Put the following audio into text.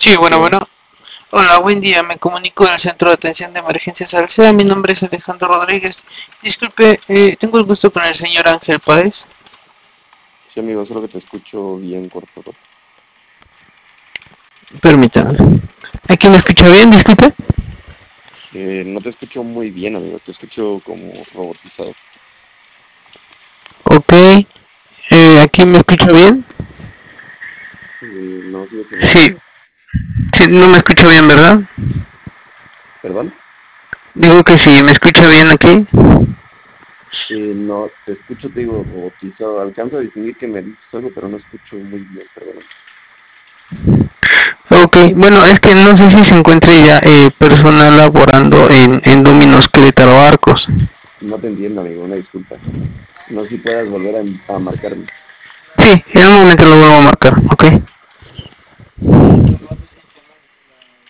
Sí, Sí, bueno, bueno. bueno. Hola, buen día. Me comunico del Centro de Atención de Emergencias Salceda. Mi nombre es Alejandro Rodríguez. Disculpe, tengo el gusto con el señor Ángel Páez. Sí, amigo, solo que te escucho bien cortado. Permítame. ¿Aquí me escucha bien? Disculpe. No te escucho muy bien, amigo. Te escucho como robotizado. Ok. ¿Aquí me escucha bien? No, sigue sonando Sí. igual. Sí, no me escucha bien, ¿verdad? ¿Perdón? Digo que sí, me escucha bien aquí. No, te escucho, te digo, robotizado. Alcanzo a distinguir que me dices algo, pero no escucho muy bien, perdón. Ok, bueno, es que no sé si se encuentra ya personal laborando en Dominos Querétaro Arcos. No te entiendo, amigo, una disculpa. No sé si puedas volver a marcarme. Sí, en un momento lo vuelvo a marcar, ok.